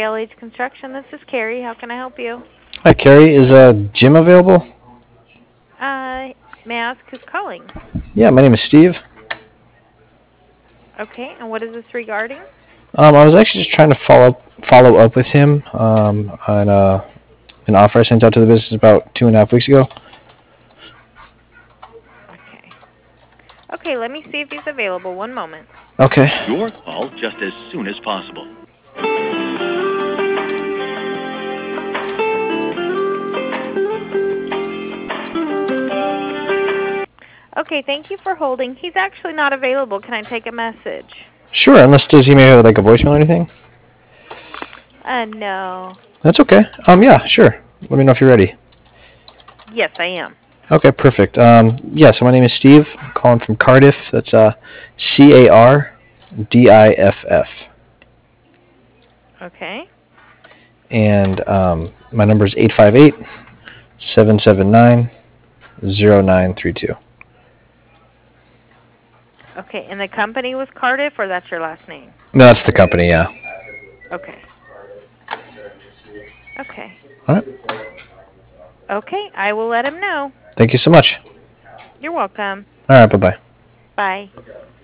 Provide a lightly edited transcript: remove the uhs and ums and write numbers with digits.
LH Construction. This is Carrie. How can I help you? Hi, Carrie. Is Jim available? May I ask who's calling? Yeah, my name is Steve. Okay, and what is this regarding? I was actually just trying to follow up with him on an offer I sent out to the business about 2.5 weeks ago. Okay. Okay, let me see if he's available. One moment. Okay. Your call just as soon as possible. Okay, thank you for holding. He's actually not available. Can I take a message? Sure, unless does he maybe have like a voicemail or anything? No. That's okay. Yeah, sure. Let me know if you're ready. Yes, I am. Okay, perfect. Yeah, so my name is Steve. I'm calling from Cardiff. That's Cardiff. Okay. And my number is 858-779-0932. Okay, and the company was Cardiff, or that's your last name? No, that's the company, yeah. Okay. Okay. All right. Okay, I will let him know. Thank you so much. You're welcome. All right, bye-bye. Bye.